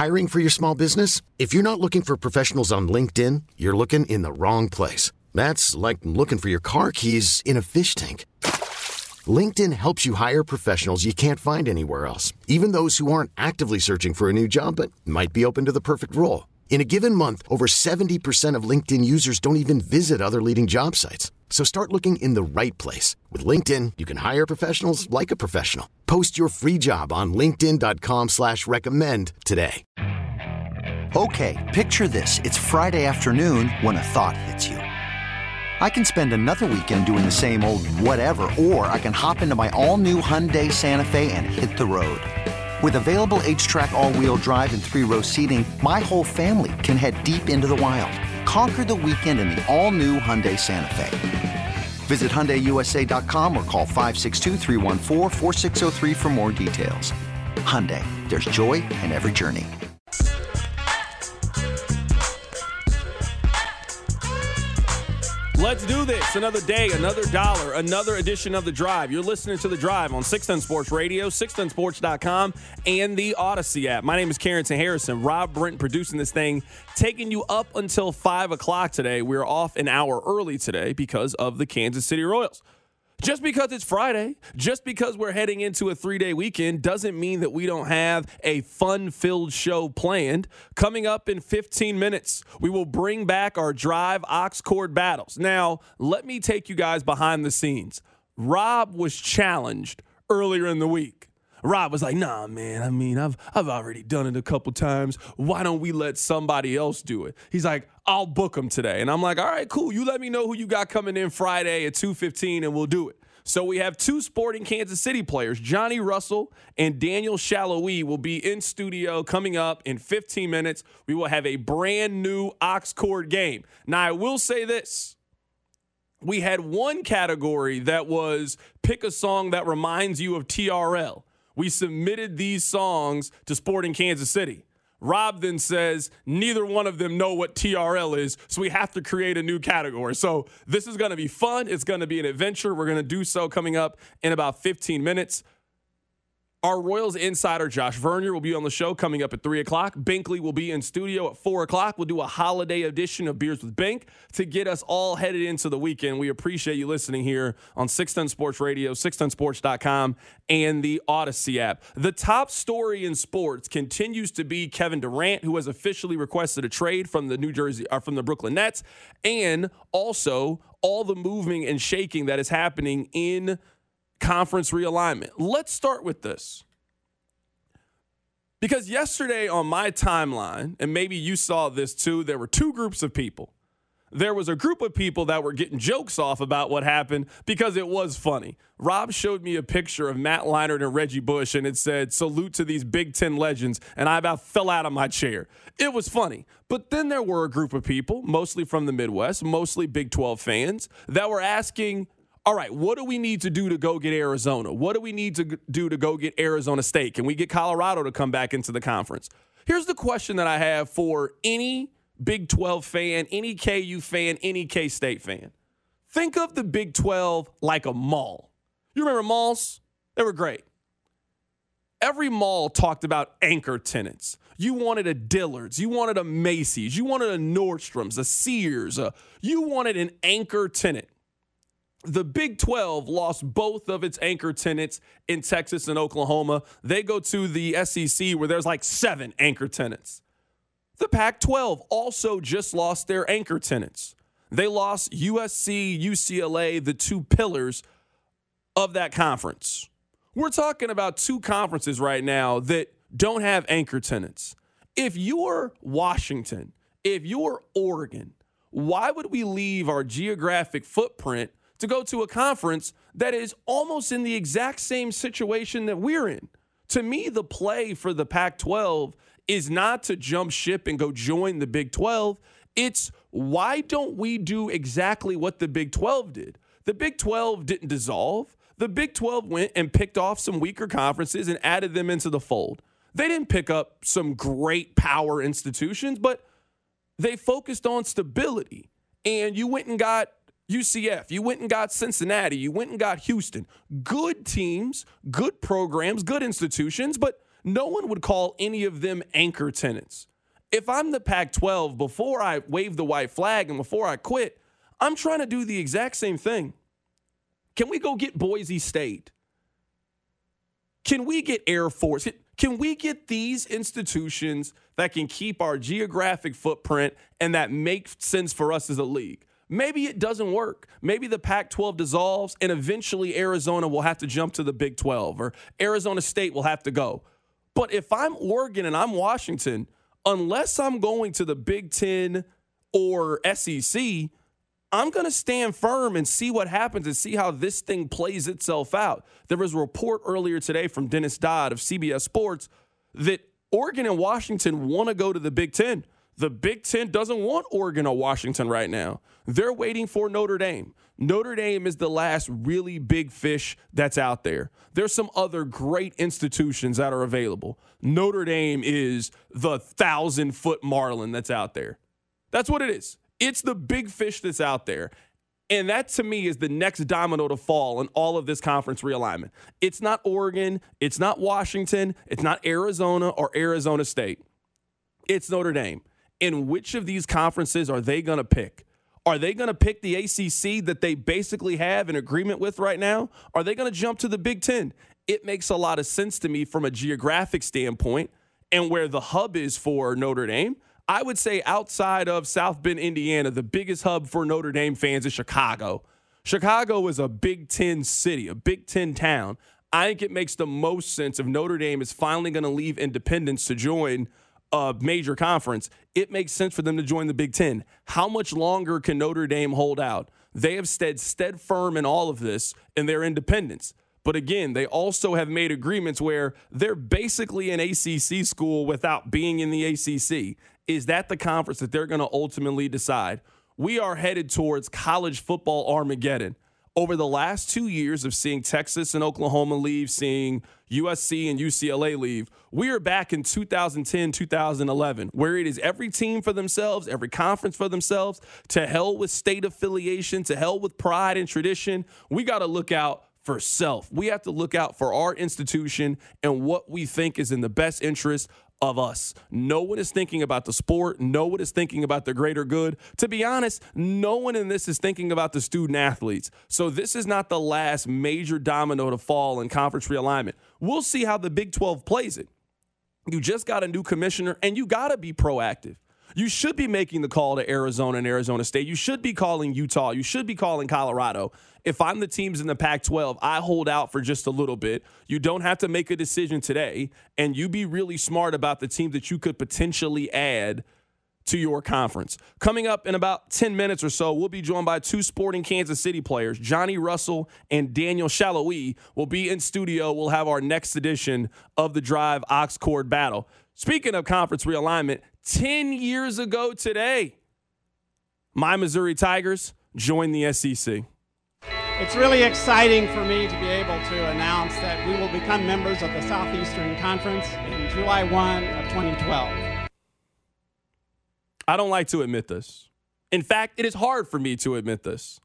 Hiring for your small business? If you're not looking for professionals on LinkedIn, you're looking in the wrong place. That's like looking for your car keys in a fish tank. LinkedIn helps you hire professionals you can't find anywhere else, even those who aren't actively searching for a new job but might be open to the perfect role. In a given month, over 70% of LinkedIn users don't even visit other leading job sites. So start looking in the right place. With LinkedIn, you can hire professionals like a professional. Post your free job on linkedin.com/recommend today. Okay, picture this. It's Friday afternoon when a thought hits you. I can spend another weekend doing the same old whatever, or I can hop into my all-new Hyundai Santa Fe and hit the road. With available H-Track all-wheel drive and 3-row seating, my whole family can head deep into the wild. Conquer the weekend in the all-new Hyundai Santa Fe. Visit HyundaiUSA.com or call 562-314-4603 for more details. Hyundai, there's joy in every journey. Let's do this. Another day, another dollar, another edition of The Drive. You're listening to The Drive on 610 Sports Radio, 610sports.com, and the Odyssey app. My name is Carrington Harrison. Rob Brent producing this thing, taking you up until 5 o'clock today. We're off an hour early today because of the Kansas City Royals. Just because it's Friday, just because we're heading into a 3-day weekend doesn't mean that we don't have a fun-filled show planned. Coming up in 15 minutes, we will bring back our Drive Ox Cord battles. Now, let me take you guys behind the scenes. Rob was challenged earlier in the week. Rob was like, nah, man, I mean, I've already done it a couple times. Why don't we let somebody else do it? He's like, I'll book them today. And I'm like, all right, cool. You let me know who you got coming in Friday at 2:15 and we'll do it. So we have two Sporting Kansas City players, Johnny Russell and Daniel Shalhoub, will be in studio coming up in 15 minutes. We will have a brand new Ox Cord game. Now, I will say this. We had one category that was pick a song that reminds you of TRL. We submitted these songs to Sporting Kansas City. Rob then says neither one of them know what TRL is, so we have to create a new category. So this is going to be fun. It's going to be an adventure. We're going to do so coming up in about 15 minutes. Our Royals insider, Josh Vernier, will be on the show coming up at 3 o'clock. Binkley will be in studio at 4 o'clock. We'll do a holiday edition of Beers with Bink to get us all headed into the weekend. We appreciate you listening here on 610 Sports Radio, 610sports.com, and the Odyssey app. The top story in sports continues to be Kevin Durant, who has officially requested a trade from the Brooklyn Nets, and also all the moving and shaking that is happening in conference realignment. Let's start with this. Because yesterday on my timeline, and maybe you saw this too, there were two groups of people. There was a group of people that were getting jokes off about what happened because it was funny. Rob showed me a picture of Matt Leinart and Reggie Bush, and it said, salute to these Big Ten legends, and I about fell out of my chair. It was funny. But then there were a group of people, mostly from the Midwest, mostly Big 12 fans, that were asking, all right, what do we need to do to go get Arizona? What do we need to do to go get Arizona State? Can we get Colorado to come back into the conference? Here's the question that I have for any Big 12 fan, any KU fan, any K-State fan. Think of the Big 12 like a mall. You remember malls? They were great. Every mall talked about anchor tenants. You wanted a Dillard's. You wanted a Macy's. You wanted a Nordstrom's, a Sears. You wanted an anchor tenant. The Big 12 lost both of its anchor tenants in Texas and Oklahoma. They go to the SEC where there's like 7 anchor tenants. The Pac-12 also just lost their anchor tenants. They lost USC, UCLA, the two pillars of that conference. We're talking about two conferences right now that don't have anchor tenants. If you're Washington, if you're Oregon, why would we leave our geographic footprint to go to a conference that is almost in the exact same situation that we're in? To me, the play for the Pac-12 is not to jump ship and go join the Big 12. It's why don't we do exactly what the Big 12 did? The Big 12 didn't dissolve. The Big 12 went and picked off some weaker conferences and added them into the fold. They didn't pick up some great power institutions, but they focused on stability. And you went and got UCF, you went and got Cincinnati, you went and got Houston. Good teams, good programs, good institutions, but no one would call any of them anchor tenants. If I'm the Pac-12, before I wave the white flag and before I quit, I'm trying to do the exact same thing. Can we go get Boise State? Can we get Air Force? Can we get these institutions that can keep our geographic footprint and that make sense for us as a league? Maybe it doesn't work. Maybe the Pac-12 dissolves and eventually Arizona will have to jump to the Big 12 or Arizona State will have to go. But if I'm Oregon and I'm Washington, unless I'm going to the Big 10 or SEC, I'm going to stand firm and see what happens and see how this thing plays itself out. There was a report earlier today from Dennis Dodd of CBS Sports that Oregon and Washington want to go to the Big 10. The Big 10 doesn't want Oregon or Washington right now. They're waiting for Notre Dame. Notre Dame is the last really big fish that's out there. There's some other great institutions that are available. Notre Dame is the 1,000-foot marlin that's out there. That's what it is. It's the big fish that's out there. And that, to me, is the next domino to fall in all of this conference realignment. It's not Oregon. It's not Washington. It's not Arizona or Arizona State. It's Notre Dame. And which of these conferences are they going to pick? Are they going to pick the ACC that they basically have an agreement with right now? Are they going to jump to the Big 10? It makes a lot of sense to me from a geographic standpoint and where the hub is for Notre Dame. I would say outside of South Bend, Indiana, the biggest hub for Notre Dame fans is Chicago. Chicago is a Big 10 city, a Big 10 town. I think it makes the most sense if Notre Dame is finally going to leave independence to join a major conference. It makes sense for them to join the Big 10. How much longer can Notre Dame hold out? They have stead firm in all of this in their independence. But again, they also have made agreements where they're basically an ACC school without being in the ACC. Is that the conference that they're going to ultimately decide? We are headed towards college football Armageddon. Over the last 2 years of seeing Texas and Oklahoma leave, seeing USC and UCLA leave, we are back in 2010, 2011, where it is every team for themselves, every conference for themselves, to hell with state affiliation, to hell with pride and tradition. We got to look out for self. We have to look out for our institution and what we think is in the best interest of us. No one is thinking about the sport. No one is thinking about the greater good. To be honest, no one in this is thinking about the student athletes. So this is not the last major domino to fall in conference realignment. We'll see how the Big 12 plays it. You just got a new commissioner, and you got to be proactive. You should be making the call to Arizona and Arizona State. You should be calling Utah. You should be calling Colorado. If I'm the teams in the Pac-12, I hold out for just a little bit. You don't have to make a decision today, and you be really smart about the team that you could potentially add to your conference. Coming up in about 10 minutes or so, we'll be joined by two Sporting Kansas City players, Johnny Russell and Daniel Shalhoub will be in studio. We'll have our next edition of the Drive Ox Cord Battle. Speaking of conference realignment, 10 years ago today, my Missouri Tigers joined the SEC. It's really exciting for me to be able to announce that we will become members of the Southeastern Conference in July 1 of 2012. I don't like to admit this. In fact, it is hard for me to admit this.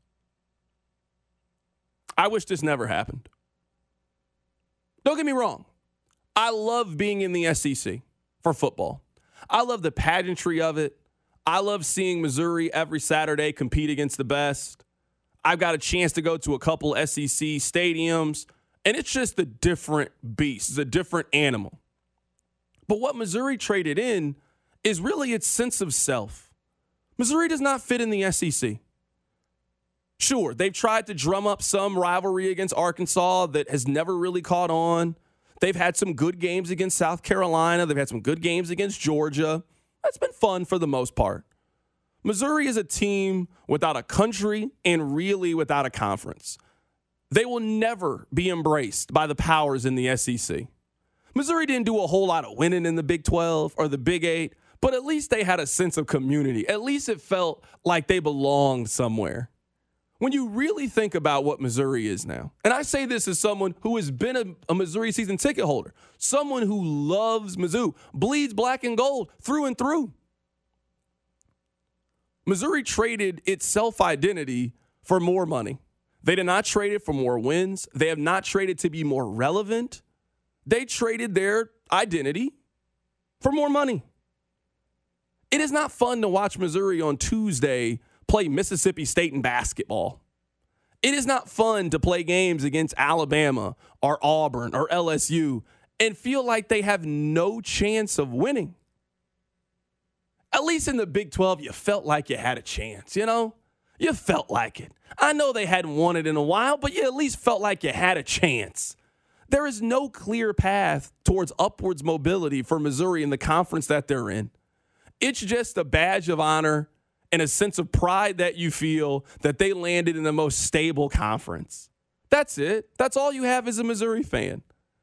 I wish this never happened. Don't get me wrong. I love being in the SEC for football. I love the pageantry of it. I love seeing Missouri every Saturday compete against the best. I've got a chance to go to a couple SEC stadiums, and it's just a different beast. It's a different animal. But what Missouri traded in is really its sense of self. Missouri does not fit in the SEC. Sure, they've tried to drum up some rivalry against Arkansas that has never really caught on. They've had some good games against South Carolina. They've had some good games against Georgia. That's been fun for the most part. Missouri is a team without a country and really without a conference. They will never be embraced by the powers in the SEC. Missouri didn't do a whole lot of winning in the Big 12 or the Big 8, but at least they had a sense of community. At least it felt like they belonged somewhere. When you really think about what Missouri is now, and I say this as someone who has been a Missouri season ticket holder, someone who loves Mizzou, bleeds black and gold through and through. Missouri traded its self-identity for more money. They did not trade it for more wins. They have not traded to be more relevant. They traded their identity for more money. It is not fun to watch Missouri on Tuesday play Mississippi State in basketball. It is not fun to play games against Alabama or Auburn or LSU and feel like they have no chance of winning. At least in the Big 12, you felt like you had a chance, you know? You felt like it. I know they hadn't won it in a while, but you at least felt like you had a chance. There is no clear path towards upwards mobility for Missouri in the conference that they're in. It's just a badge of honor and a sense of pride that you feel that they landed in the most stable conference. That's it. That's all you have as a Missouri fan.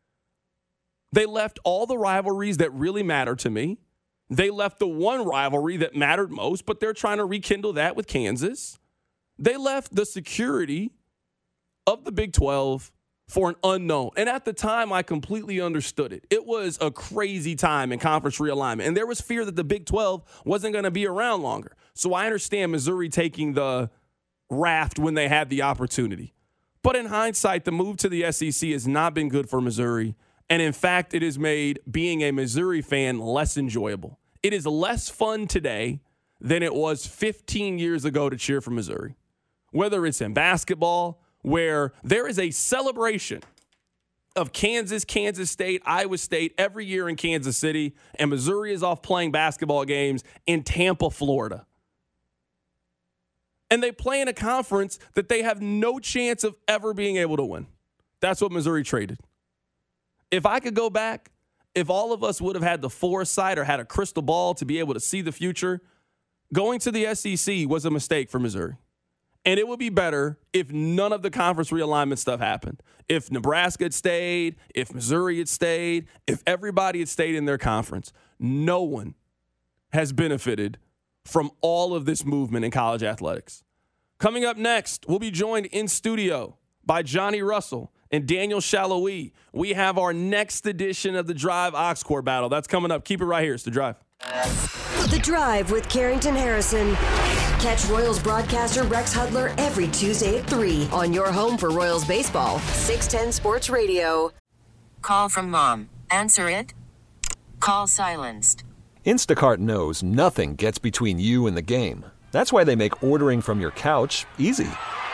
They left all the rivalries that really matter to me. They left the one rivalry that mattered most, but they're trying to rekindle that with Kansas. They left the security of the Big 12 for an unknown. And at the time, I completely understood it. It was a crazy time in conference realignment. And there was fear that the Big 12 wasn't going to be around longer. So I understand Missouri taking the raft when they had the opportunity. But in hindsight, the move to the SEC has not been good for Missouri. And in fact, it has made being a Missouri fan less enjoyable. It is less fun today than it was 15 years ago to cheer for Missouri. Whether it's in basketball, where there is a celebration of Kansas, Kansas State, Iowa State every year in Kansas City, and Missouri is off playing basketball games in Tampa, Florida. And they play in a conference that they have no chance of ever being able to win. That's what Missouri traded. If I could go back, if all of us would have had the foresight or had a crystal ball to be able to see the future, going to the SEC was a mistake for Missouri. And it would be better if none of the conference realignment stuff happened. If Nebraska had stayed, if Missouri had stayed, if everybody had stayed in their conference. No one has benefited from all of this movement in college athletics. Coming up next, we'll be joined in studio by Johnny Russell and Daniel Shalhoub. We have our next edition of the Drive Ox Corps battle. That's coming up. Keep it right here. It's The Drive. The Drive with Carrington Harrison. Catch Royals broadcaster Rex Hudler every Tuesday at 3 on your home for Royals baseball, 610 Sports Radio. Call from mom. Answer it. Call silenced. Instacart knows nothing gets between you and the game. That's why they make ordering from your couch easy.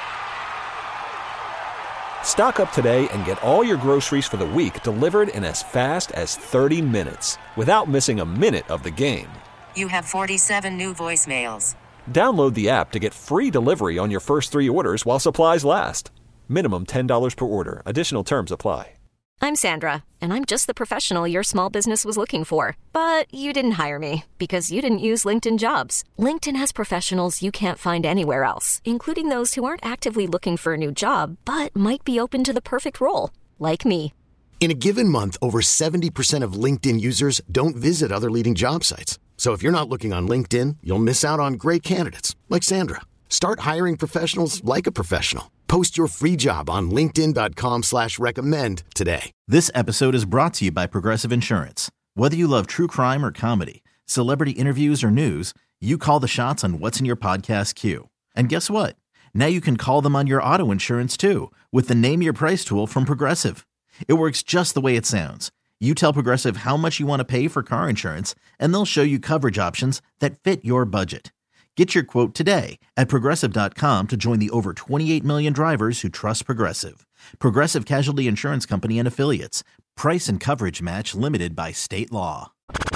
Stock up today and get all your groceries for the week delivered in as fast as 30 minutes without missing a minute of the game. You have 47 new voicemails. Download the app to get free delivery on your first 3 orders while supplies last. Minimum $10 per order. Additional terms apply. I'm Sandra, and I'm just the professional your small business was looking for. But you didn't hire me because you didn't use LinkedIn Jobs. LinkedIn has professionals you can't find anywhere else, including those who aren't actively looking for a new job, but might be open to the perfect role, like me. In a given month, over 70% of LinkedIn users don't visit other leading job sites. So if you're not looking on LinkedIn, you'll miss out on great candidates like Sandra. Start hiring professionals like a professional. Post your free job on linkedin.com/recommend today. This episode is brought to you by Progressive Insurance. Whether you love true crime or comedy, celebrity interviews or news, you call the shots on what's in your podcast queue. And guess what? Now you can call them on your auto insurance too with the Name Your Price tool from Progressive. It works just the way it sounds. You tell Progressive how much you want to pay for car insurance, and they'll show you coverage options that fit your budget. Get your quote today at Progressive.com to join the over 28 million drivers who trust Progressive. Progressive Casualty Insurance Company and Affiliates. Price and coverage match limited by state law.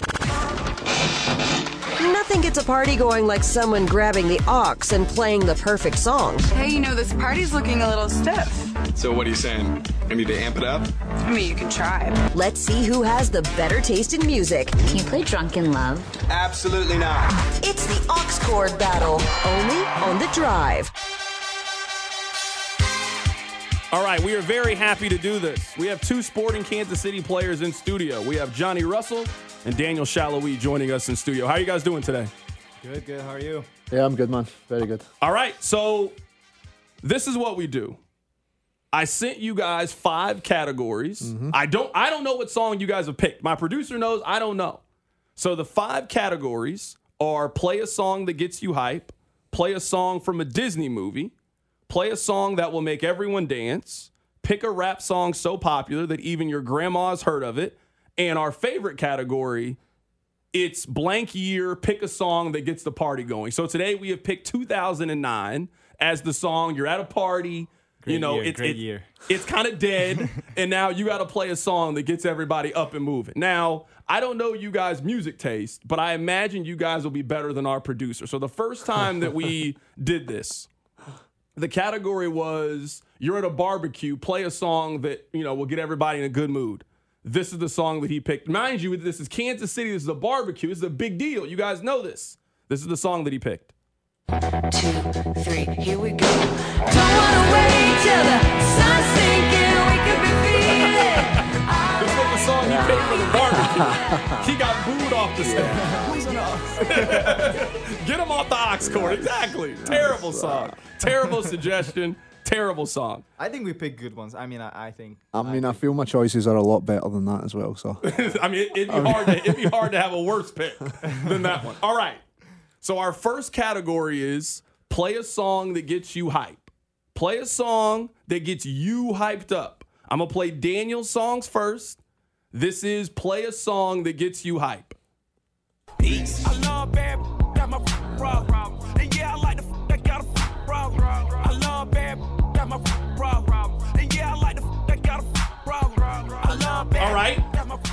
Nothing gets a party going like someone grabbing the aux and playing the perfect song. Hey, you know, this party's looking a little stiff. So what are you saying? I need to amp it up? I mean, you can try. Let's see who has the better taste in music. Can you play Drunken Love? Absolutely not. It's the Aux Chord Battle, only on The Drive. All right, we are very happy to do this. We have 2 Sporting Kansas City players in studio. We have Johnny Russell and Daniel Shalhoub joining us in studio. How are you guys doing today? Good. How are you? Yeah, I'm good, man. Very good. All right, so this is what we do. I sent you guys 5 categories. Mm-hmm. I don't know what song you guys have picked. My producer knows. I don't know. So the 5 categories are play a song that gets you hype, play a song from a Disney movie, play a song that will make everyone dance, pick a rap song so popular that even your grandma's heard of it, And our favorite category, it's blank year, pick a song that gets the party going. So today we have picked 2009 as the song. You're at a party. Great year. It's kind of dead, and now you got to play a song that gets everybody up and moving. Now, I don't know you guys' music taste, but I imagine you guys will be better than our producer. So the first time that we did this, the category was you're at a barbecue, play a song that, will get everybody in a good mood. This is the song that he picked. Mind you, this is Kansas City. This is a barbecue. This is a big deal. You guys know this. This is the song that he picked. 2, 3, here we go. Don't wanna wait till the sun's sinking. We could be feeling. This was the song he picked for the barbecue. He got booed off the stage. Who's an ox? Get him off the ox cord. Exactly. Terrible song. Terrible suggestion. Terrible song. I think we picked good ones. I mean, I think. I feel my choices are a lot better than that as well. So. I mean, it'd be hard to have a worse pick than that one. All right. So our first category is play a song that gets you hype. Play a song that gets you hyped up. I'm going to play Daniel's songs first. This is play a song that gets you hype. Peace. I love bad, got my problem. And yeah, I like the that got a problem. I love bad, got my problem. And yeah, I like the that got a problem. I love bad. All right.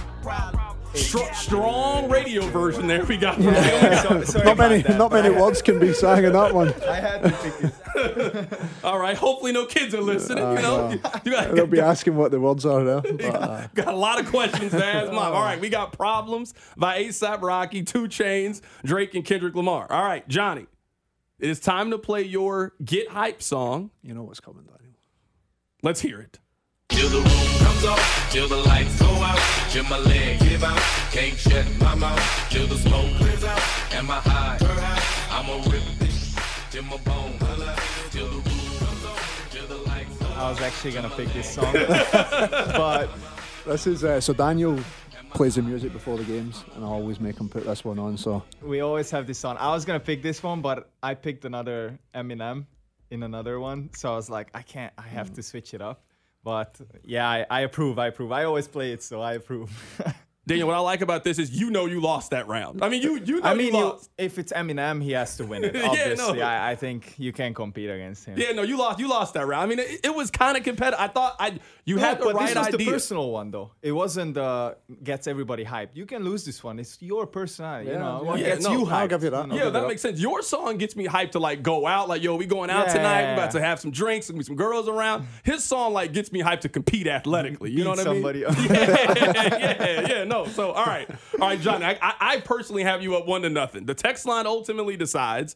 Strong radio version there we got. Not many words can be sang in that one. I had to pick this. All right. Hopefully no kids are listening. They'll be asking what the words are there. But, got a lot of questions to ask Mom. All right. We got Problems by A$AP Rocky, 2 Chainz, Drake, and Kendrick Lamar. All right, Johnny. It is time to play your Get Hype song. You know what's coming, Daniel. Let's hear it. Till the room comes off, till the lights go out, till my legs give out, can't shut my mouth, till the smoke clears out, and my high, I'ma rip this, till my bone, till the room comes off, till the lights go out. I was actually gonna pick this song, but this is so Daniel plays the music before the games, and I always make him put this one on. So we always have this on. I was gonna pick this one, but I picked another Eminem in another one, so I was like, I have to switch it up. But yeah, I approve. I always play it, so I approve. Daniel, what I like about this is you lost that round. I mean, you lost. If it's Eminem, he has to win it. Obviously, yeah, no. I think you can't compete against him. Yeah, no, you lost that round. I mean, it was kind of competitive. I thought you had the right idea. This was the personal one, though. It wasn't gets everybody hyped. You can lose this one. It's your personality. What gets you hyped. I'll give you that. Yeah, that makes sense. Your song gets me hyped to like go out. Like, yo, we going out tonight. We about to have some drinks. There's gonna be some girls around. His song like gets me hyped to compete athletically. You know what I mean? Yeah. No. So all right, Johnny. I personally have you up 1-0. The text line ultimately decides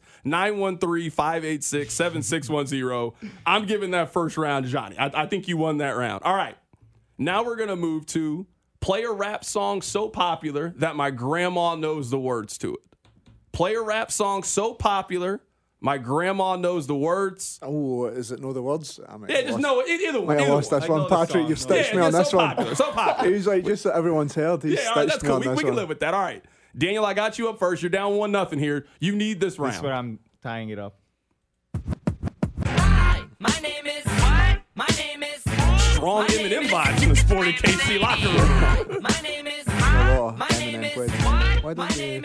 913-586-7610. I'm giving that first round to Johnny. I think you won that round. All right. Now we're going to move to play a rap song so popular that my grandma knows the words to it. Play a rap song so popular my grandma knows the words. Oh, is it know the words? Just know it. Either one. I lost this one. Patrick, you've stitched me on this one. So popular. He's like, just so everyone's heard. He's all right, that's cool. We can live with that. All right. Daniel, I got you up first. You're down 1-0 here. You need this round. That's where I'm tying it up. Hi, my name is. What? My name is. Strong Eminem vibes in the Sporty KC locker room. My name is. My name is. Why don't you?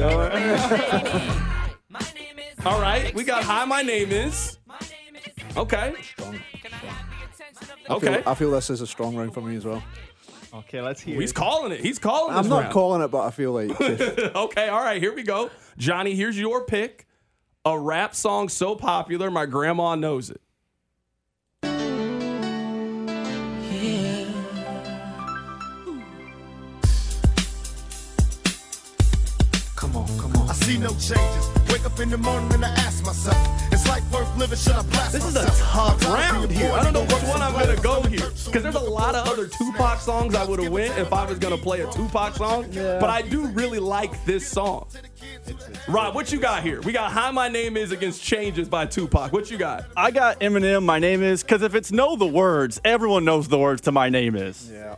My name is. All right, we got Hi, My Name Is. Okay. Strong. Okay. I feel this is a strong round for me as well. Okay, let's hear He's calling it. He's calling it. I'm not calling it, but I feel like. Okay, all right, here we go. Johnny, here's your pick. A rap song so popular, my grandma knows it. Come on. I see no changes. Wake up in the morning and I ask myself, is life worth living? Should I blast This is myself? a tough round here. I don't know which one I'm going to go here. Because there's a lot of other Tupac songs I would have went if I was going to play a Tupac song. Yeah. But I do really like this song. Rob, what you got here? We got Hi, My Name Is against Changes by Tupac. What you got? I got Eminem, My Name Is, because if it's know the words, everyone knows the words to My Name Is. Yeah.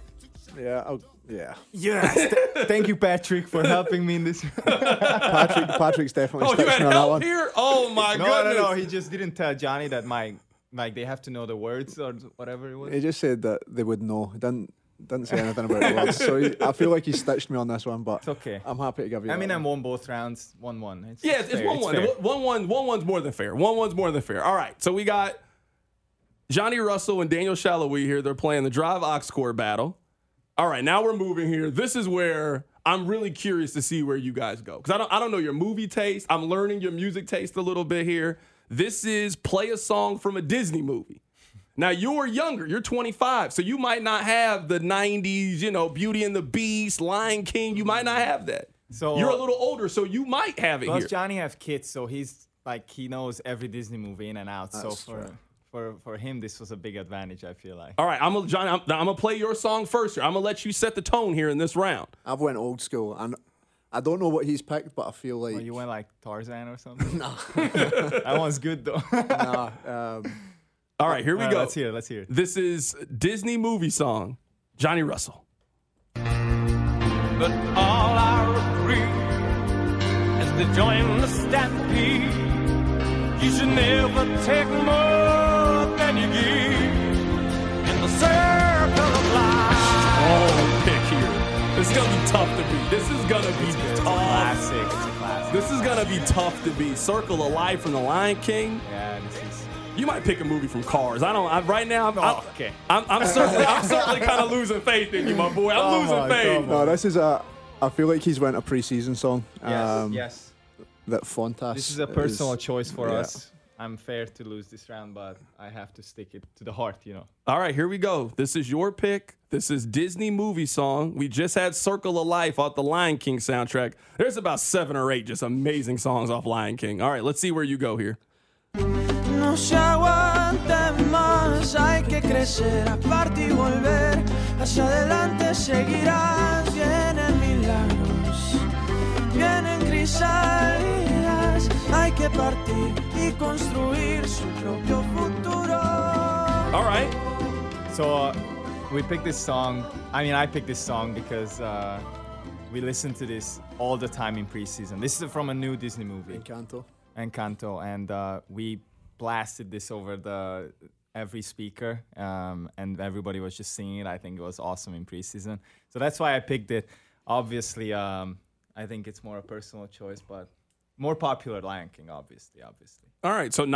Yes. Thank you, Patrick, for helping me in this. Patrick's definitely you had me on that help one. here? Oh, my goodness. No. He just didn't tell Johnny that they have to know the words or whatever it was. He just said that they would know. Didn't say anything about the words. So I feel like he stitched me on this one, but It's okay. I'm happy to give you that Eminem one. won both rounds, 1-1. It's 1-1. 1-1's more than fair. 1-1's more than fair. All right, so we got Johnny Russell and Daniel Shalhoub here. They're playing the Drive Aux Core battle. All right, now we're moving here. This is where I'm really curious to see where you guys go, because I don't know your movie taste. I'm learning your music taste a little bit here. This is play a song from a Disney movie. Now, you're younger. You're 25, so you might not have the 90s, Beauty and the Beast, Lion King. You might not have that. So you're a little older, so you might have it plus here. Johnny have kids, so he knows every Disney movie in and out. That's so for him, this was a big advantage, I feel like. All right, I'm gonna play your song first here. I'm gonna let you set the tone here in this round. I've went old school, and I don't know what he's picked, but I feel like... Well, you went like Tarzan or something? No. That one's good, though. Nah. All right, here we go. Let's hear it. This is Disney movie song, Johnny Russell. But all I regret is to join the stampede. You should never take more than you give in the circle of life. Oh, pick here. This is gonna be tough to beat. This is gonna be tough. Classic. It's a classic. This is gonna be tough to beat. Circle of Life from The Lion King. Yeah, this is... You might pick a movie from Cars. Right now. Okay. I'm certainly kind of losing faith in you, my boy. I'm losing faith. No, this is I feel like he's went a pre-season song. Yes. That Fontas. This is a personal choice for us. I'm fair to lose this round, but I have to stick it to the heart, All right, here we go. This is your pick. This is Disney movie song. We just had Circle of Life off the Lion King soundtrack. There's about 7 or 8 just amazing songs off Lion King. All right, let's see where you go here. No se aguante más, hay que crecer, aparte y volver, hacia adelante seguirás, vienen milagros, vienen crisálidas, hay que partir y construir su propio futuro. All right. So we picked this song. I picked this song because we listened to this all the time in preseason. This is from a new Disney movie. Encanto, and we blasted this over every speaker, and everybody was just singing it. I think it was awesome in preseason, so that's why I picked it. Obviously, I think it's more a personal choice, but more popular Lion King, obviously. All right, so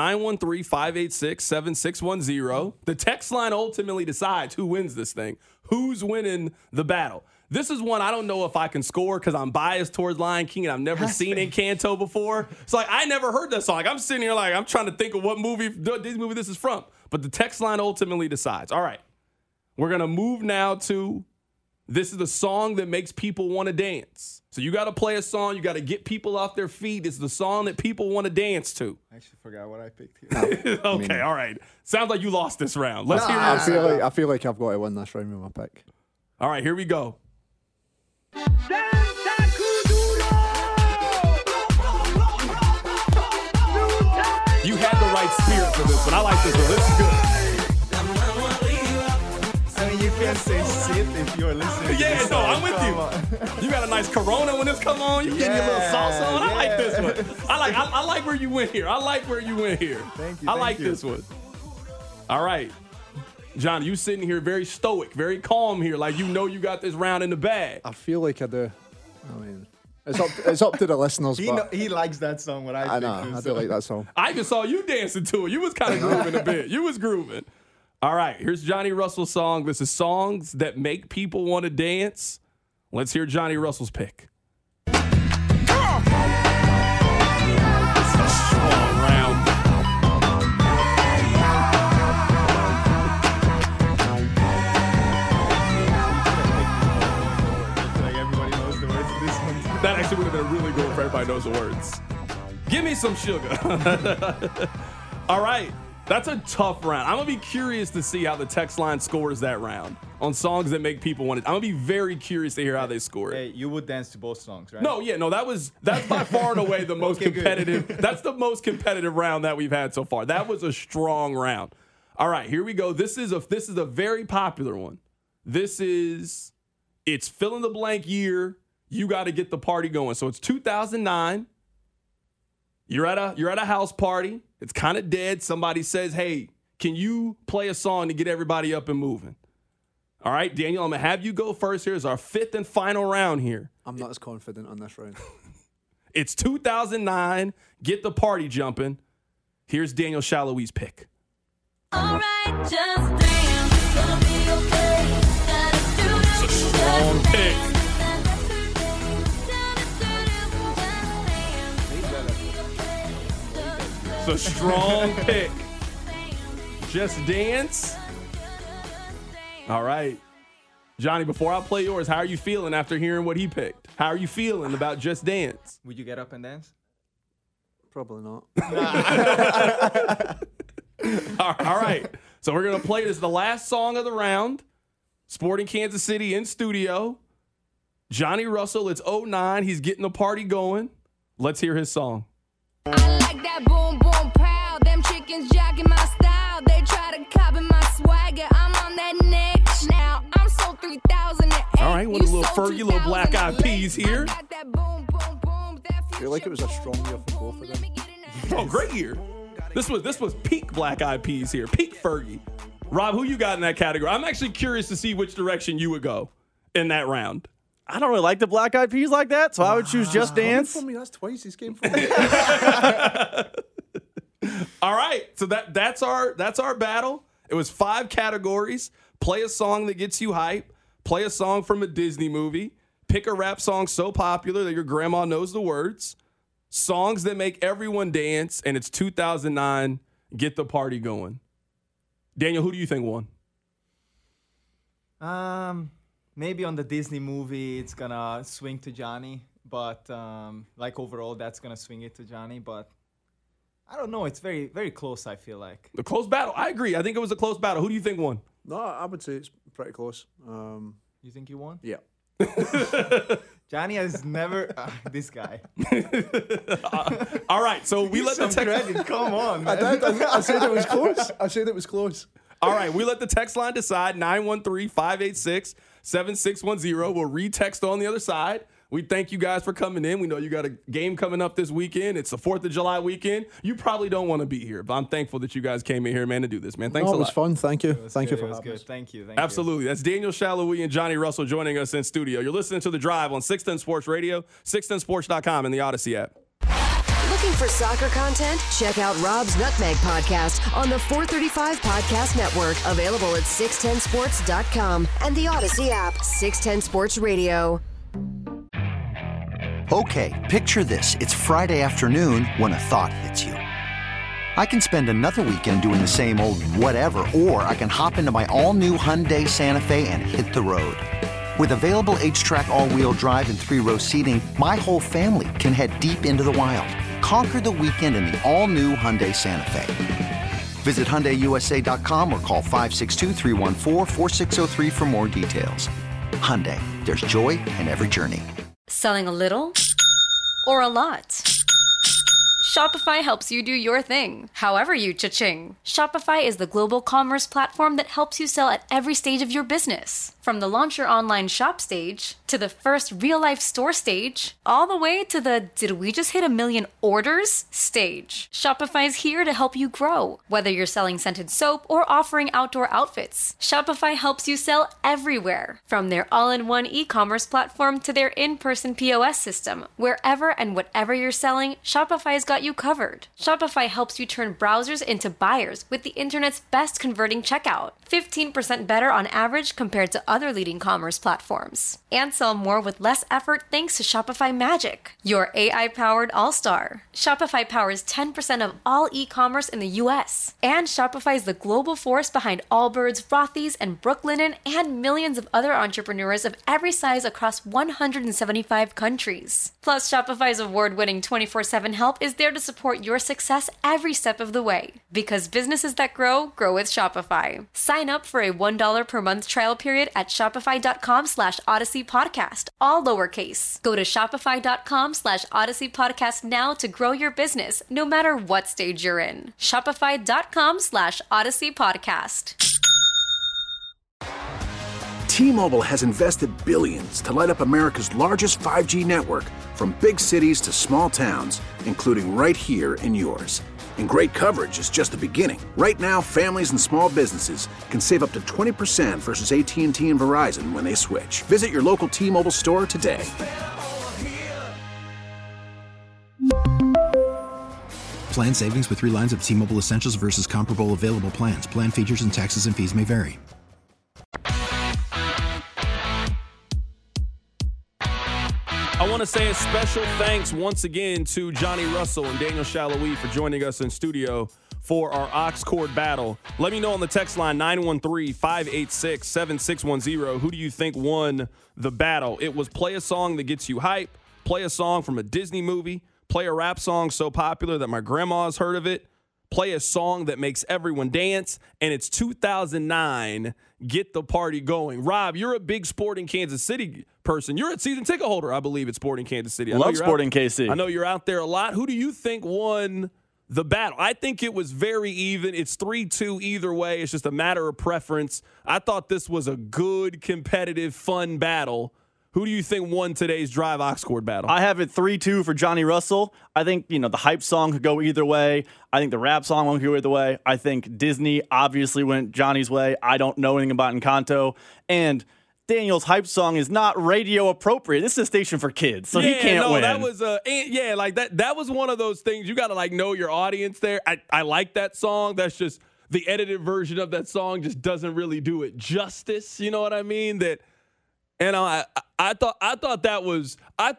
913-586-7610. The text line ultimately decides who wins this thing. Who's winning the battle? This is one I don't know if I can score because I'm biased towards Lion King and I've never seen Encanto before. So I never heard that song. I'm sitting here I'm trying to think of what Disney movie this is from. But the text line ultimately decides. All right, we're going to move now to this is the song that makes people want to dance. So you got to play a song. You got to get people off their feet. It's the song that people want to dance to. I actually forgot what I picked here. Okay, all right. Sounds like you lost this round. Let's hear this. I feel like I've got to win this round with my pick. All right, here we go. You had the right spirit for this one. I like this one. This is good. You can't say sit if you're listening. Yeah, no, I'm with you. You got a nice Corona when this come on. You getting your little salsa on. I like this one. I like where you went here. Thank you. I like this one. All right. John, you sitting here very stoic, very calm here, like you know you got this round in the bag. I feel like I do. It's up to the listeners. He likes that song. I know. I do like that song. I even saw you dancing to it. You was kind of grooving a bit. You was grooving. All right, here's Johnny Russell's song. This is songs that make people want to dance. Let's hear Johnny Russell's pick. This is a strong round. That actually would have been really good if everybody knows the words. Give me some sugar. All right. That's a tough round. I'm going to be curious to see how the text line scores that round on songs that make people want it. I'm going to be very curious to hear how they score it. Hey, you would dance to both songs, right? No, that's by far and away the most competitive. That's the most competitive round that we've had so far. That was a strong round. All right, here we go. This is a very popular one. It's fill in the blank year. You got to get the party going. So it's 2009. You're at a house party. It's kind of dead. Somebody says, hey, can you play a song to get everybody up and moving? All right, Daniel, I'm going to have you go first. Here's our 5th and final round here. I'm not as confident on this round. It's 2009. Get the party jumping. Here's Daniel Shalhoub's pick. All right, just dance. It's gonna be okay. It's a strong pick. It's a strong pick. Just Dance. All right. Johnny, before I play yours, how are you feeling after hearing what he picked? How are you feeling about Just Dance? Would you get up and dance? Probably not. All right. So we're going to play this, the last song of the round. Sporting Kansas City in studio. Johnny Russell, it's 09. He's getting the party going. Let's hear his song. I like that boom, boom, pow. Them chickens jacking my style. They try to copy my swagger. I'm on that next now. I'm sold 3,008. All right, with a little Fergie, little Black Eyed Peas here. I feel like it was a strong year for both of them. Oh, great year. This was peak Black Eyed Peas here, peak Fergie. Rob, who you got in that category? I'm actually curious to see which direction you would go in that round. I don't really like the Black Eyed Peas like that, so I would choose Just Dance. From me, that's twice this game for me. All right, so that's our battle. It was 5 categories. Play a song that gets you hype. Play a song from a Disney movie. Pick a rap song so popular that your grandma knows the words. Songs that make everyone dance, and it's 2009. Get the party going. Daniel, who do you think won? Maybe on the Disney movie, it's gonna swing to Johnny, but like overall, that's gonna swing it to Johnny. But I don't know. It's very, very close. I feel like The close battle. I agree. I think it was a close battle. Who do you think won? No, I would say it's pretty close. You think you won? Yeah. Johnny has never. This guy. All right, so we let the Some text. credit. Come on, man. I said it was close. I said it was close. All right, we let the text line decide. 913-586-7610. We'll retext on the other side. We thank you guys for coming in. We know you got a game coming up this weekend. It's the 4th of July weekend. You probably don't want to be here, but I'm thankful that you guys came in here, man, to do this, man. Thanks a lot. It was fun. Thank you. Thank you for It was having good. us. Thank you. Absolutely. That's Daniel Shalhoub and Johnny Russell joining us in studio. You're listening to The Drive on 610 Sports Radio, 610sports.com, and the Odyssey app. Looking for soccer content? Check out Rob's Nutmeg Podcast on the 435 Podcast Network. Available at 610sports.com and the Odyssey app. 610 Sports Radio. Okay, picture this. It's Friday afternoon when a thought hits you. I can spend another weekend doing the same old whatever, or I can hop into my all-new Hyundai Santa Fe and hit the road. With available H-Track all-wheel drive and 3-row seating, my whole family can head deep into the wild. Conquer the weekend in the all-new Hyundai Santa Fe. Visit HyundaiUSA.com or call 562-314-4603 for more details. Hyundai, there's joy in every journey. Selling a little or a lot? Shopify helps you do your thing, however you cha-ching. Shopify is the global commerce platform that helps you sell at every stage of your business. From the launch your online shop stage, to the first real-life store stage, all the way to the did we just hit 1 million orders stage. Shopify's here to help you grow. Whether you're selling scented soap or offering outdoor outfits, Shopify helps you sell everywhere. From their all-in-one e-commerce platform to their in-person POS system. Wherever and whatever you're selling, Shopify's got you covered. Shopify helps you turn browsers into buyers with the internet's best converting checkout. 15% better on average compared to other leading commerce platforms. And sell more with less effort thanks to Shopify Magic, your AI-powered all-star. Shopify powers 10% of all e-commerce in the U.S. And Shopify is the global force behind Allbirds, Rothy's, and Brooklinen, and millions of other entrepreneurs of every size across 175 countries. Plus, Shopify's award-winning 24/7 help is there to support your success every step of the way. Because businesses that grow, grow with Shopify. Sign up for a $1 per month trial period at shopify.com/Odyssey Podcast, all lowercase. Go to shopify.com/Odyssey Podcast now to grow your business, no matter what stage you're in. Shopify.com/Odyssey Podcast. T-Mobile has invested billions to light up America's largest 5G network, from big cities to small towns, including right here in yours. And great coverage is just the beginning. Right now, families and small businesses can save up to 20% versus AT&T and Verizon when they switch. Visit your local T-Mobile store today. Plan savings with 3 lines of T-Mobile Essentials versus comparable available plans. Plan features and taxes and fees may vary. I want to say a special thanks once again to Johnny Russell and Daniel Shalhoub for joining us in studio for our Ox Cord battle. Let me know on the text line 913-586-7610. Who do you think won the battle? It was play a song that gets you hype, play a song from a Disney movie, play a rap song so popular that my grandma's heard of it, play a song that makes everyone dance, and it's 2009, Get the Party Going. Rob, you're a big Sporting Kansas City person. You're a season ticket holder, I believe, at Sporting Kansas City. Love Sporting KC. I know you're out there a lot. Who do you think won the battle? I think it was very even. It's 3-2 either way. It's just a matter of preference. I thought this was a good, competitive, fun battle. Who do you think won today's Drive Ox Cord battle? I have it 3-2 for Johnny Russell. I think, the hype song could go either way. I think the rap song won't go either way. I think Disney obviously went Johnny's way. I don't know anything about Encanto. And Daniel's hype song is not radio appropriate. This is a station for kids, so he can't win. That was that was one of those things you got to know your audience there. I like that song. That's just the edited version of that song just doesn't really do it justice. You know what I mean? And I thought that was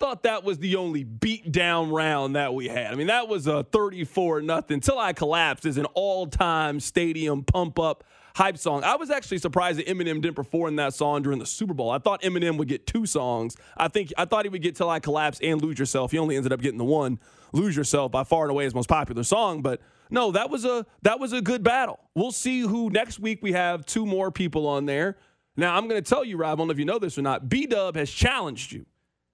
the only beat down round that we had. I mean, that was a 34-0 Till I Collapsed is an all-time stadium pump up hype song. I was actually surprised that Eminem didn't perform that song during the Super Bowl. I thought Eminem would get 2 songs. I thought he would get Till I Collapse and Lose Yourself. He only ended up getting the one, Lose Yourself, by far and away his most popular song. But no, that was a good battle. We'll see who next week. We have 2 more people on there. Now, I'm going to tell you, Rob, I don't know if you know this or not, B-Dub has challenged you.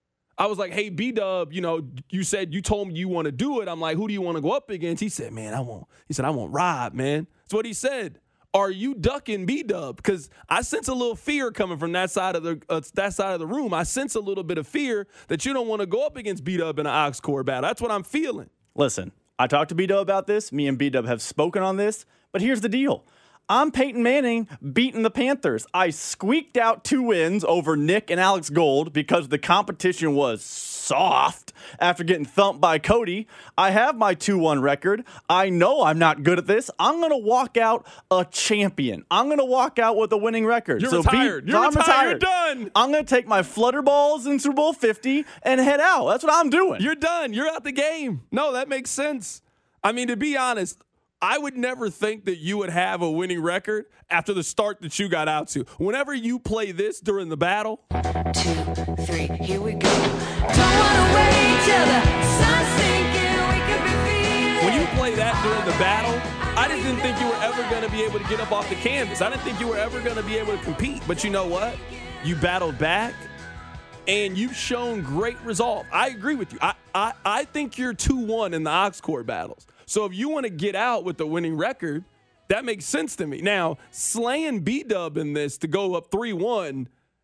I was like, hey, B-Dub, you told me you want to do it. I'm like, who do you want to go up against? He said, man, I want Rob, man. That's what he said. Are you ducking B-Dub? Because I sense a little fear coming from that side of the room. I sense a little bit of fear that you don't want to go up against B-Dub in an Ox Cord battle. That's what I'm feeling. Listen, I talked to B-Dub about this. Me and B-Dub have spoken on this. But here's the deal. I'm Peyton Manning beating the Panthers. I squeaked out 2 wins over Nick and Alex Gold because the competition was soft after getting thumped by Cody. I have my 2-1 record. I know I'm not good at this. I'm going to walk out a champion. I'm going to walk out with a winning record. You're retired. I'm retired. You're done. I'm going to take my Flutterballs in Super Bowl 50 and head out. That's what I'm doing. You're done. You're out the game. No, that makes sense. I mean, to be honest, I would never think that you would have a winning record after the start that you got out to. Whenever you play this during the battle. 2, 3, here we go. Don't wanna wait till the sun's sinking. We could be feeling. When you play that during the battle, I just didn't think you were ever going to be able to get up off the canvas. I didn't think you were ever going to be able to compete. But you know what? You battled back, and you've shown great resolve. I agree with you. I think you're 2-1 in the Ox Cord battles. So if you want to get out with the winning record, that makes sense to me. Now, slaying B-Dub in this to go up 3-1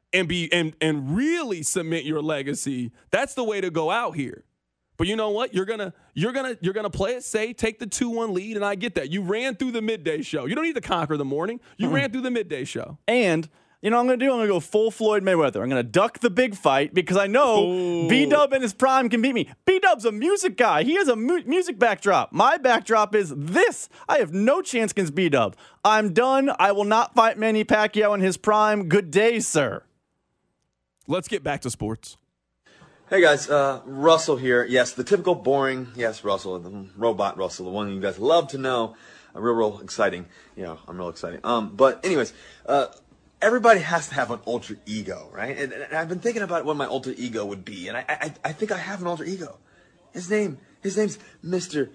and really cement your legacy, that's the way to go out here. But you know what? You're gonna play it safe, take the 2-1 lead, and I get that. You ran through the midday show. You don't need to conquer the morning. You ran through the midday show. And you know what I'm going to go full Floyd Mayweather. I'm going to duck the big fight because I know B-Dub in his prime can beat me. B-Dub's a music guy. He has a music backdrop. My backdrop is this. I have no chance against B-Dub. I'm done. I will not fight Manny Pacquiao in his prime. Good day, sir. Let's get back to sports. Hey guys, Russell here. Yes, the typical boring, yes, Russell, the robot Russell, the one you guys love to know. Real exciting. I'm real exciting. But anyways, everybody has to have an alter ego, right? And I've been thinking about what my alter ego would be, and I think I have an alter ego. His name's Mr.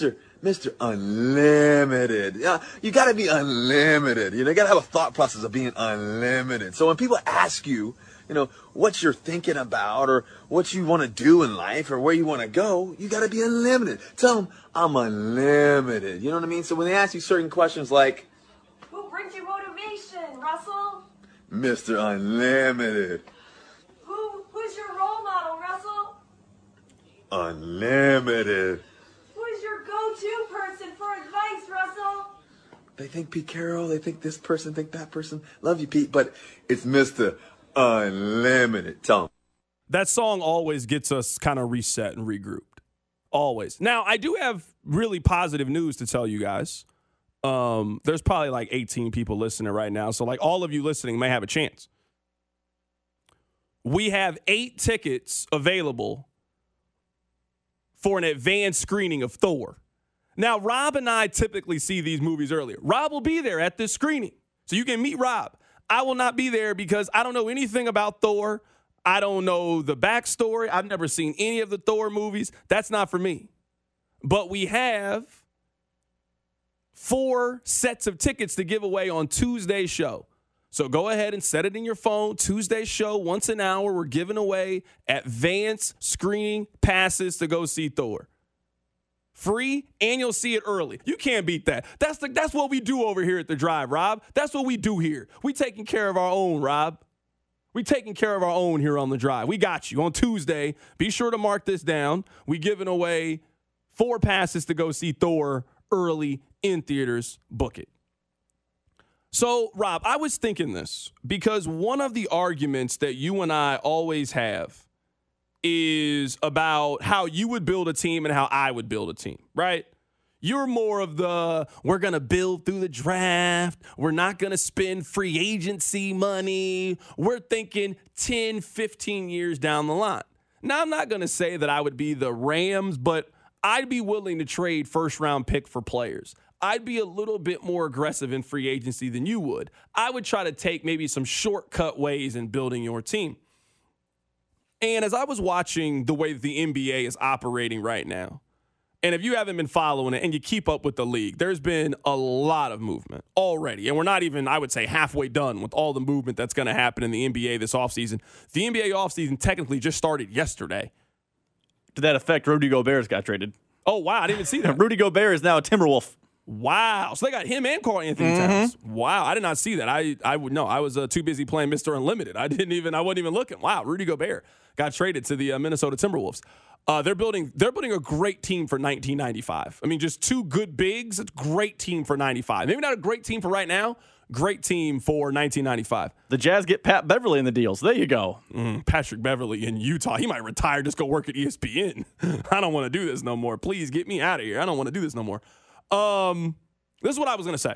Unlimited. You gotta be unlimited. You gotta have a thought process of being unlimited. So when people ask you, what you're thinking about or what you want to do in life or where you want to go, you got to be unlimited. Tell them, I'm unlimited. You know what I mean? So when they ask you certain questions like, who brings you motivation, Russell? Mr. Unlimited. Who's your role model, Russell? Unlimited. Who's your go-to person They think Pete Carroll, they think this person, think that person. Love you, Pete, but it's Mr. Unlimited. Tell him. That song always gets us kind of reset and regrouped. Always. Now, I do have really positive news to tell you guys. There's probably like 18 people listening right now. So, like, all of you listening may have a chance. We have 8 tickets available for an advanced screening of Thor. Now, Rob and I typically see these movies earlier. Rob will be there at this screening, so you can meet Rob. I will not be there because I don't know anything about Thor. I don't know the backstory. I've never seen any of the Thor movies. That's not for me. But we have 4 sets of tickets to give away on Tuesday's show. So go ahead and set it in your phone. Tuesday's show, once an hour, we're giving away advanced screening passes to go see Thor. Free, and you'll see it early. You can't beat that. That's what we do over here at The Drive, Rob. That's what we do here. We taking care of our own, Rob. We taking care of our own here on The Drive. We got you. On Tuesday, be sure to mark this down. We giving away 4 passes to go see Thor early in theaters. Book it. So, Rob, I was thinking this because one of the arguments that you and I always have is about how you would build a team and how I would build a team, right? You're more of the, we're going to build through the draft. We're not going to spend free agency money. We're thinking 10, 15 years down the line. Now, I'm not going to say that I would be the Rams, but I'd be willing to trade first-round pick for players. I'd be a little bit more aggressive in free agency than you would. I would try to take maybe some shortcut ways in building your team. And as I was watching the way that the NBA is operating right now, and if you haven't been following it and you keep up with the league, there's been a lot of movement already. And we're not even, I would say, halfway done with all the movement that's going to happen in the NBA this offseason. The NBA offseason technically just started yesterday. To that effect, Rudy Gobert got traded. Oh, wow. I didn't even see that. Rudy Gobert is now a Timberwolf. Wow. So they got him and Karl Anthony Towns. Wow. I did not see that. I would know. I was too busy playing Mr. Unlimited. I wasn't even looking. Wow. Rudy Gobert got traded to the Minnesota Timberwolves. They're building a great team for 1995. I mean, just 2 good bigs. It's a great team for 95. Maybe not a great team for right now. Great team for 1995. The Jazz get Pat Beverly in the deal. So there you go. Patrick Beverly in Utah. He might retire, just go work at ESPN. I don't want to do this no more. Please get me out of here. I don't want to do this no more. This is what I was going to say.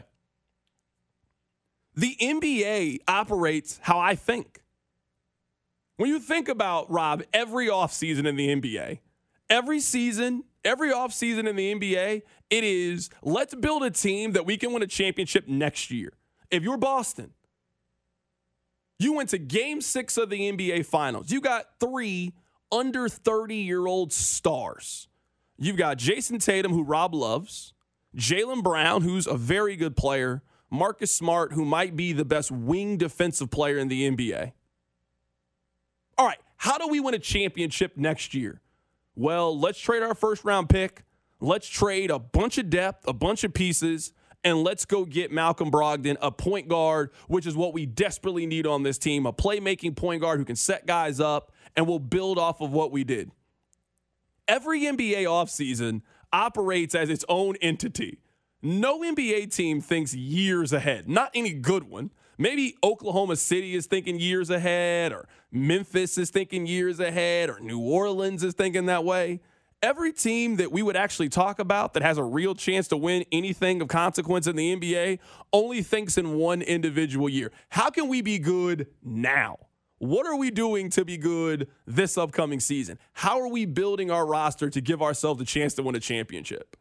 The NBA operates how I think. When you think about, Rob, every offseason in the NBA, every offseason in the NBA, it is, let's build a team that we can win a championship next year. If you're Boston, you went to Game 6 of the NBA Finals. You got 3 under 30-year-old stars. You've got Jason Tatum, who Rob loves, Jaylen Brown, who's a very good player, Marcus Smart, who might be the best wing defensive player in the NBA. All right, how do we win a championship next year? Well, let's trade our first-round pick. Let's trade a bunch of depth, a bunch of pieces, and let's go get Malcolm Brogdon, a point guard, which is what we desperately need on this team, a playmaking point guard who can set guys up, and we'll build off of what we did. Every NBA offseason operates as its own entity. No NBA team thinks years ahead, not any good one. Maybe Oklahoma City is thinking years ahead, or Memphis is thinking years ahead, or New Orleans is thinking that way. Every team that we would actually talk about that has a real chance to win anything of consequence in the NBA only thinks in one individual year. How can we be good now? What are we doing to be good this upcoming season? How are we building our roster to give ourselves a chance to win a championship?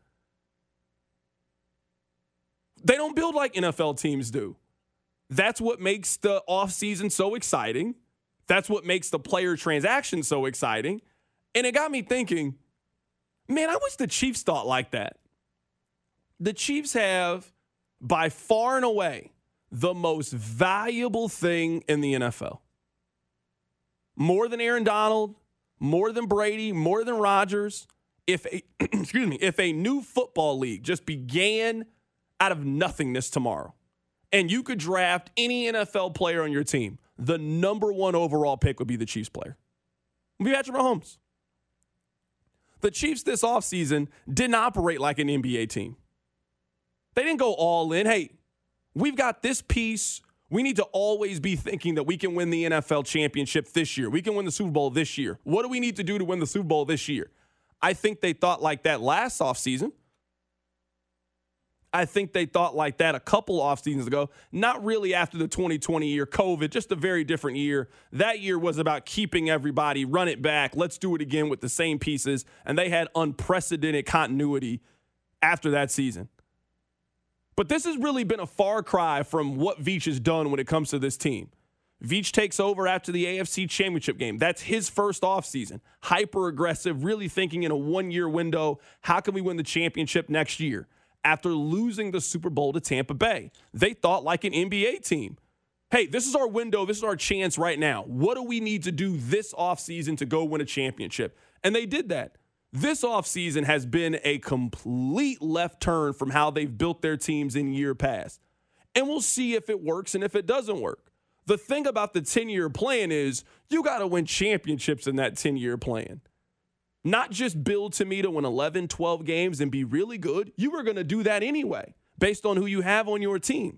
They don't build like NFL teams do. That's what makes the offseason so exciting. That's what makes the player transaction so exciting. And it got me thinking, man, I wish the Chiefs thought like that. The Chiefs have, by far and away, the most valuable thing in the NFL. More than Aaron Donald, more than Brady, more than Rodgers. If a new football league just began out of nothingness tomorrow, and you could draft any NFL player on your team, the number 1 overall pick would be the Chiefs player. It would be Patrick Mahomes. The Chiefs this offseason didn't operate like an NBA team. They didn't go all in. Hey, we've got this piece. We need to always be thinking that we can win the NFL championship this year. We can win the Super Bowl this year. What do we need to do to win the Super Bowl this year? I think they thought like that last offseason. I think they thought like that a couple off seasons ago. Not really after the 2020 year, COVID, just a very different year. That year was about keeping everybody, run it back, let's do it again with the same pieces. And they had unprecedented continuity after that season. But this has really been a far cry from what Veach has done when it comes to this team. Veach takes over after the AFC Championship game. That's his first offseason. Hyper-aggressive, really thinking in a one-year window, how can we win the championship next year? After losing the Super Bowl to Tampa Bay, they thought like an NBA team. Hey, this is our window. This is our chance right now. What do we need to do this offseason to go win a championship? And they did that. This offseason has been a complete left turn from how they've built their teams in year past. And we'll see if it works and if it doesn't work. The thing about the 10-year plan is you got to win championships in that 10-year plan. Not just build to me to win 11, 12 games and be really good. You were going to do that anyway, based on who you have on your team.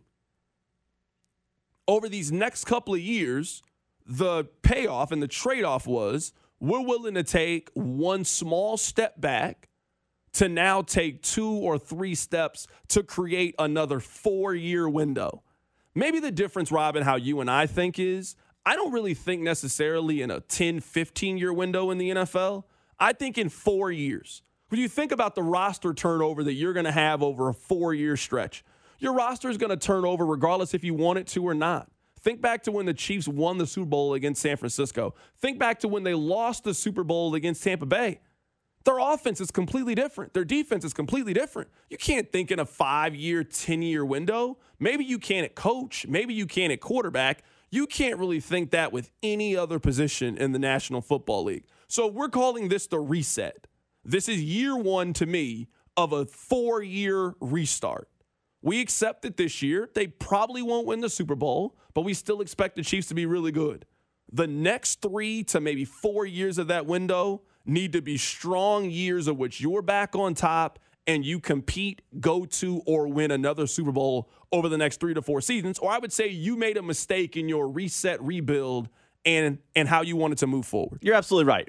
Over these next couple of years, the payoff and the trade-off was we're willing to take one small step back to now take 2 or 3 steps to create another 4-year window. Maybe the difference, Rob, in how you and I think is, I don't really think necessarily in a 10, 15-year window in the NFL. I think in 4 years. When you think about the roster turnover that you're going to have over a 4-year stretch, your roster is going to turn over regardless if you want it to or not. Think back to when the Chiefs won the Super Bowl against San Francisco. Think back to when they lost the Super Bowl against Tampa Bay. Their offense is completely different. Their defense is completely different. You can't think in a 5-year, 10-year window. Maybe you can at coach. Maybe you can at quarterback. You can't really think that with any other position in the National Football League. So we're calling this the reset. This is year 1 to me of a 4-year restart. We accept that this year they probably won't win the Super Bowl, but we still expect the Chiefs to be really good. The next 3 to maybe 4 years of that window need to be strong years of which you're back on top and you compete, go to, or win another Super Bowl over the next 3 to 4 seasons. Or I would say you made a mistake in your reset, rebuild, and how you wanted to move forward. You're absolutely right.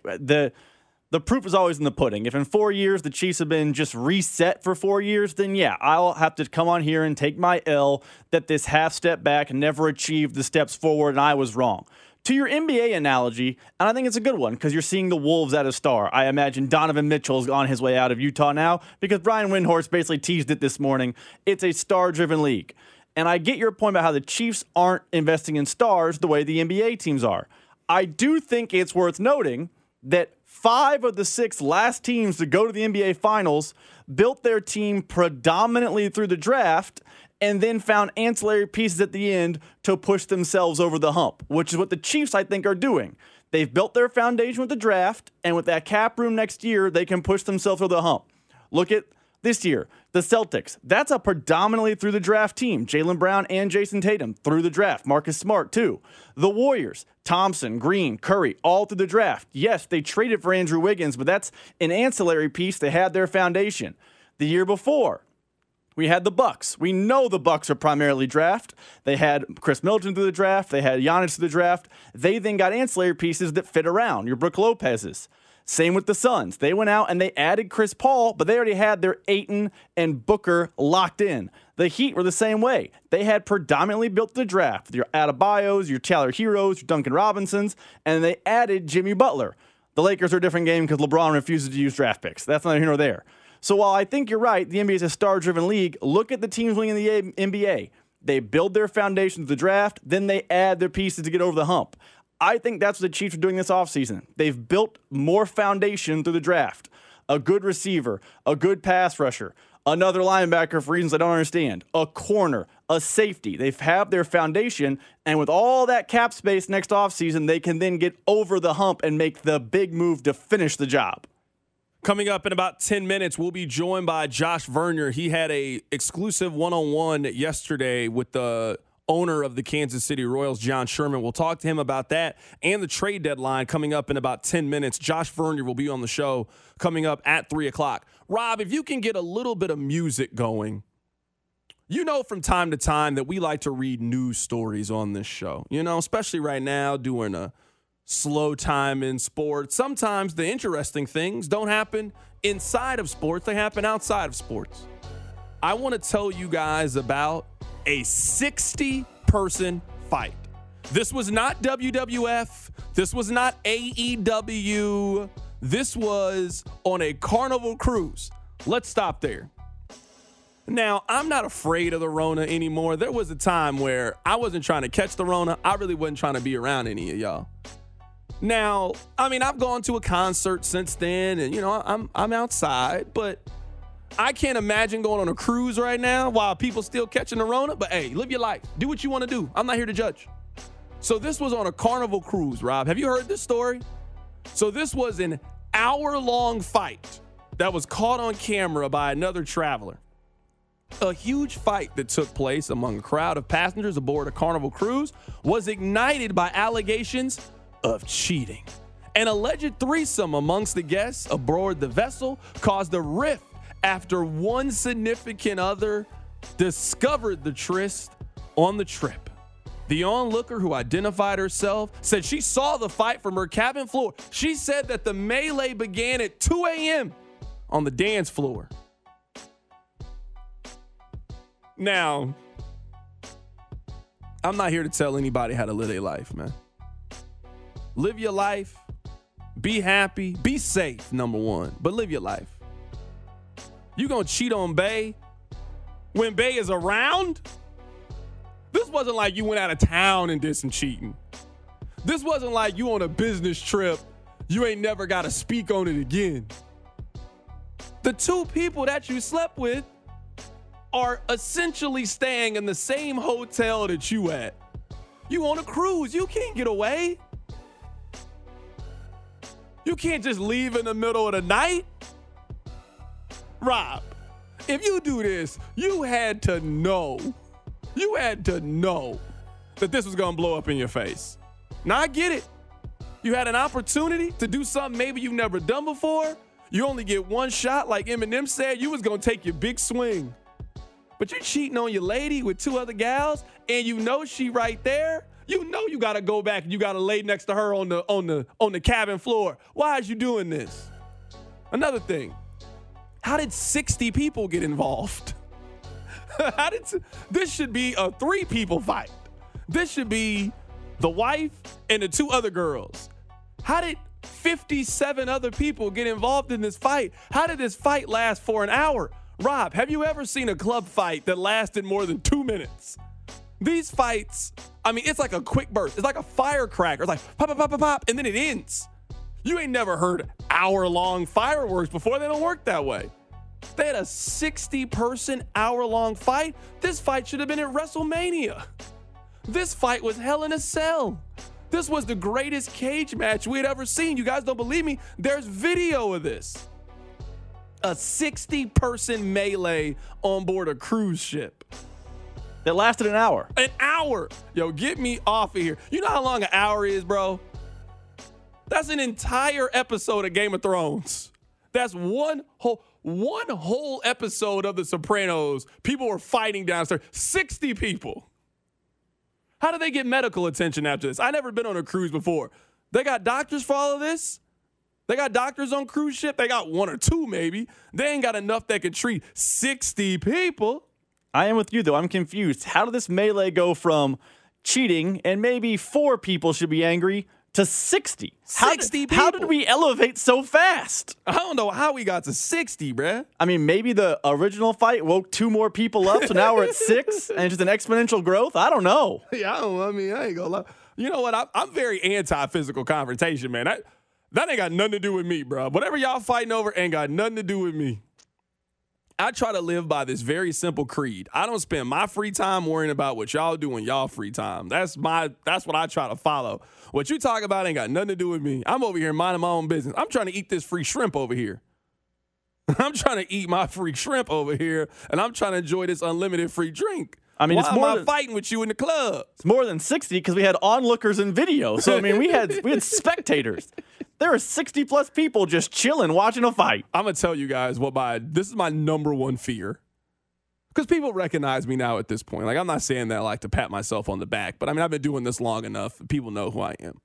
The proof is always in the pudding. If in 4 years the Chiefs have been just reset for 4 years, then yeah, I'll have to come on here and take my L that this half step back never achieved the steps forward and I was wrong. To your NBA analogy, and I think it's a good one because you're seeing the Wolves at a star. I imagine Donovan Mitchell's on his way out of Utah now because Brian Windhorst basically teased it this morning. It's a star-driven league. And I get your point about how the Chiefs aren't investing in stars the way the NBA teams are. I do think it's worth noting that 5 of the 6 last teams to go to the NBA Finals built their team predominantly through the draft and then found ancillary pieces at the end to push themselves over the hump, which is what the Chiefs, I think, are doing. They've built their foundation with the draft, and with that cap room next year, they can push themselves over the hump. Look at this year, the Celtics. That's a predominantly through the draft team. Jaylen Brown and Jason Tatum through the draft. Marcus Smart, too. The Warriors, Thompson, Green, Curry, all through the draft. Yes, they traded for Andrew Wiggins, but that's an ancillary piece. They had their foundation. The year before, we had the Bucks. We know the Bucks are primarily draft. They had Chris Middleton through the draft. They had Giannis through the draft. They then got ancillary pieces that fit around. Your Brook Lopez's. Same with the Suns. They went out and they added Chris Paul, but they already had their Ayton and Booker locked in. The Heat were the same way. They had predominantly built the draft. Your Adebayos, your Tyler Heroes, your Duncan Robinsons, and they added Jimmy Butler. The Lakers are a different game because LeBron refuses to use draft picks. That's neither here nor there. So while I think you're right, the NBA is a star-driven league, look at the teams winning in the NBA. They build their foundation to the draft, then they add their pieces to get over the hump. I think that's what the Chiefs are doing this offseason. They've built more foundation through the draft. A good receiver, a good pass rusher, another linebacker for reasons I don't understand, a corner, a safety. They've had their foundation, and with all that cap space next offseason, they can then get over the hump and make the big move to finish the job. Coming up in about 10 minutes, we'll be joined by Josh Vernier. He had a exclusive one-on-one yesterday with the owner of the Kansas City Royals, John Sherman. We'll talk to him about that and the trade deadline coming up in about 10 minutes. Josh Vernier will be on the show coming up at 3 o'clock. Rob, if you can get a little bit of music going You know, from time to time that we like to read news stories on this show, you know, especially right now during a slow time in sports. Sometimes the interesting things don't happen inside of sports, they happen outside of sports. I want to tell you guys about a 60-person fight. This was not WWF. This was not AEW. This was on a Carnival cruise. Let's stop there. Now, I'm not afraid of the Rona anymore. There was a time where I wasn't trying to catch the Rona. I really wasn't trying to be around any of y'all. Now, I mean, I've gone to a concert since then, and, you know, I'm outside, but I can't imagine going on a cruise right now while people still catching the Rona. But, hey, live your life. Do what you want to do. I'm not here to judge. So this was on a Carnival cruise, Rob. Have you heard this story? So this was an hour-long fight that was caught on camera by another traveler. A huge fight that took place among a crowd of passengers aboard a Carnival cruise was ignited by allegations of cheating. An alleged threesome amongst the guests aboard the vessel caused a rift after one significant other discovered the tryst on the trip. The onlooker, who identified herself, said she saw the fight from her cabin floor. She said that the melee began at 2 a.m. on the dance floor. Now, I'm not here to tell anybody how to live their life, man. Live your life. Be happy. Be safe, number one. But live your life. You gonna cheat on Bae when Bae is around? This wasn't like you went out of town and did some cheating. This wasn't like you on a business trip. You ain't never got to speak on it again. The two people that you slept with are essentially staying in the same hotel that you at. You on a cruise. You can't get away. You can't just leave in the middle of the night. Rob, if you do this, you had to know that this was going to blow up in your face. Now, I get it. You had an opportunity to do something maybe you've never done before. You only get one shot, like Eminem said. You was going to take your big swing. But you're cheating on your lady with two other gals, and you know she right there. You know you got to go back and you got to lay next to her on the cabin floor. Why is you doing this? Another thing. How did 60 people get involved? This should be a 3-people fight. This should be the wife and the 2 other girls. How did 57 other people get involved in this fight? How did this fight last for an hour? Rob, have you ever seen a club fight that lasted more than 2 minutes? These fights, I mean, it's like a quick burst. It's like a firecracker. It's like pop, pop, pop, pop, pop, and then it ends. You ain't never heard hour-long fireworks before. They don't work that way. They had a 60-person, hour-long fight. This fight should have been at WrestleMania. This fight was Hell in a Cell. This was the greatest cage match we had ever seen. You guys don't believe me? There's video of this. A 60-person melee on board a cruise ship. That lasted an hour. An hour. Yo, get me off of here. You know how long an hour is, bro? That's an entire episode of Game of Thrones. That's one whole episode of The Sopranos. People were fighting downstairs. 60 people. How do they get medical attention after this? I never been on a cruise before. They got doctors for all of this? They got doctors on cruise ship? They got 1 or 2 maybe. They ain't got enough that can treat 60 people. I am with you, though. I'm confused. How did this melee go from cheating and maybe 4 people should be angry to 60? 60 people? How did we elevate so fast? I don't know how we got to 60, bruh. I mean, maybe the original fight woke 2 more people up, so now we're at 6, and it's just an exponential growth? I don't know. Yeah, I ain't gonna lie. You know what? I'm very anti-physical confrontation, man. That ain't got nothing to do with me, bro. Whatever y'all fighting over ain't got nothing to do with me. I try to live by this very simple creed. I don't spend my free time worrying about what y'all do in y'all free time. That's what I try to follow. What you talk about ain't got nothing to do with me. I'm over here minding my own business. I'm trying to eat this free shrimp over here. I'm trying to eat my free shrimp over here, and I'm trying to enjoy this unlimited free drink. I mean, why am I fighting with you in the club? It's more than 60 because we had onlookers in video. So I mean, we had spectators. There were 60+ people just chilling, watching a fight. I'm gonna tell you guys this is my number one fear. Because people recognize me now at this point. Like, I'm not saying that like to pat myself on the back, but I mean, I've been doing this long enough. People know who I am.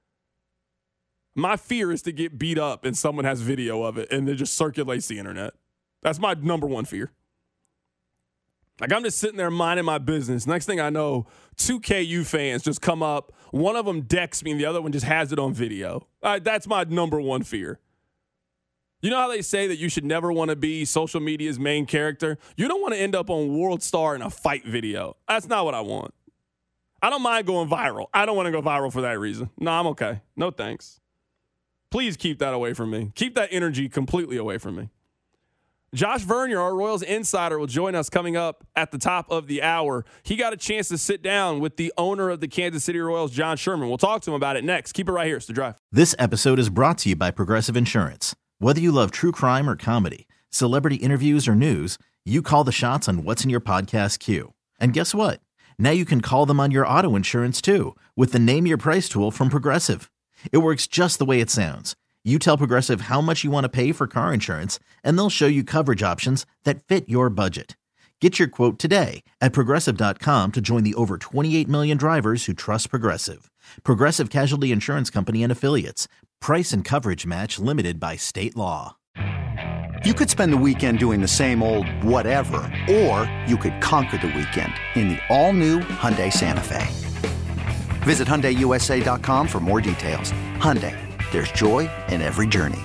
My fear is to get beat up and someone has video of it and it just circulates the internet. That's my number one fear. Like, I'm just sitting there minding my business. Next thing I know, 2 KU fans just come up. One of them decks me and the other one just has it on video. That's my number one fear. You know how they say that you should never want to be social media's main character? You don't want to end up on World Star in a fight video. That's not what I want. I don't mind going viral. I don't want to go viral for that reason. No, I'm okay. No thanks. Please keep that away from me. Keep that energy completely away from me. Josh Vernier, our Royals insider, will join us coming up at the top of the hour. He got a chance to sit down with the owner of the Kansas City Royals, John Sherman. We'll talk to him about it next. Keep it right here. It's The Drive. This episode is brought to you by Progressive Insurance. Whether you love true crime or comedy, celebrity interviews or news, you call the shots on what's in your podcast queue. And guess what? Now you can call them on your auto insurance too with the Name Your Price tool from Progressive. It works just the way it sounds. You tell Progressive how much you want to pay for car insurance, and they'll show you coverage options that fit your budget. Get your quote today at Progressive.com to join the over 28 million drivers who trust Progressive. Progressive Casualty Insurance Company and Affiliates. Price and coverage match limited by state law. You could spend the weekend doing the same old whatever, or you could conquer the weekend in the all-new Hyundai Santa Fe. Visit HyundaiUSA.com for more details. Hyundai, there's joy in every journey.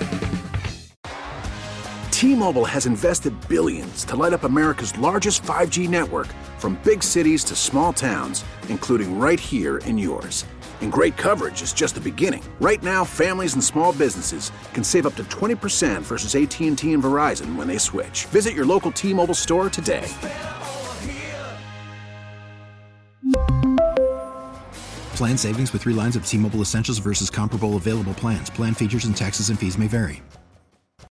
T-Mobile has invested billions to light up America's largest 5G network, from big cities to small towns, including right here in yours. And great coverage is just the beginning. Right now, families and small businesses can save up to 20% versus AT&T and Verizon when they switch. Visit your local T-Mobile store today. Plan savings with 3 lines of T-Mobile Essentials versus comparable available plans. Plan features and taxes and fees may vary.